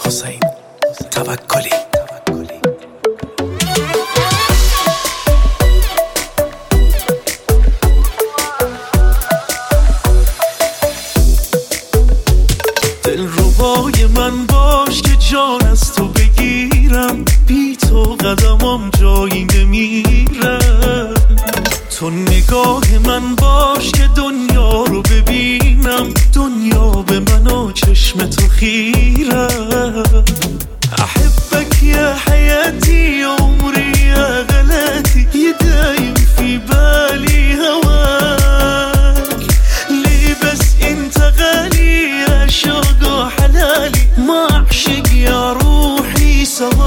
حسین توکلی. دلربای من باش که جان از تو بگیرم، بی تو قدمم جایی نمیرم. تو نگاه من باش که دنیا رو ببینم، دنیا به من و چشم تو خیره. احبك يا حياتي عمري يا غلاتي، يدايم في بالي هواك. ليه بس انت غالي يا شوق حلالي، ما اعشق يا روحي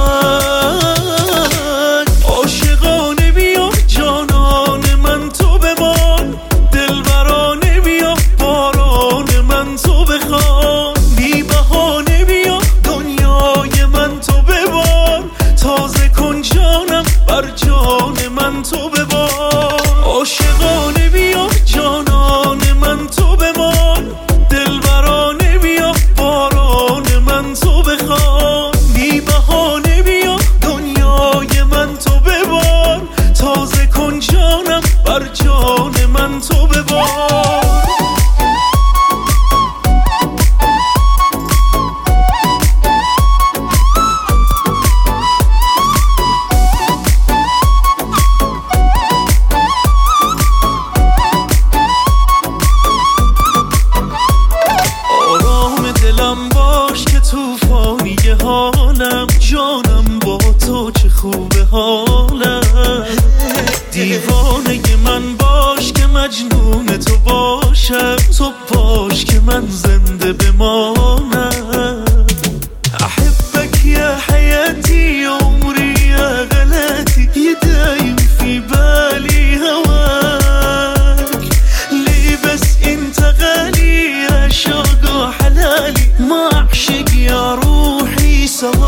سواك. عاشقانه بیا جانان من تو بمان، دلبرانه بیا باران من تو بخوان. بی بهانه بیا دنیای من تو ببار، تازه کن جانم بر جان من تو ببار. عاشقانه بیا جانان من تو بمان، دلبرانه بیا باران من تو بخوان. بی بهانه بیا دنیای من تو ببار، تازه کن جانم بر جان من تو ببار. دلم باش که توفانی حالم، جانم با تو چه خوبه حالم. دیوانه من باش که مجنون تو باشم، تو باش که من زنده بمانم. احبك يا حياتي عمري يا غلاتي، يدايم في بالي هواك. ليه بس انت غالي يا شوق حلالي، ما اعشق يا روحي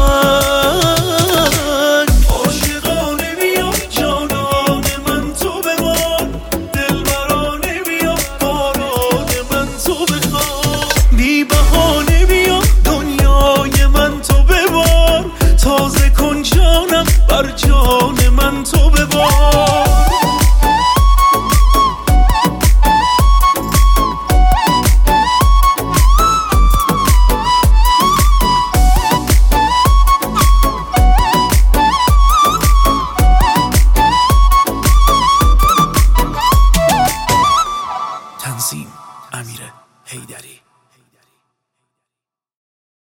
سواك. عاشقانه بیا جانان من تو بمان، دلبرانه بیا باران من تو بخوان. بی بهانه بیا دنیای من تو ببار، تازه کن جانم بر جان من تو ببار. تنظیم: امیر حیدری.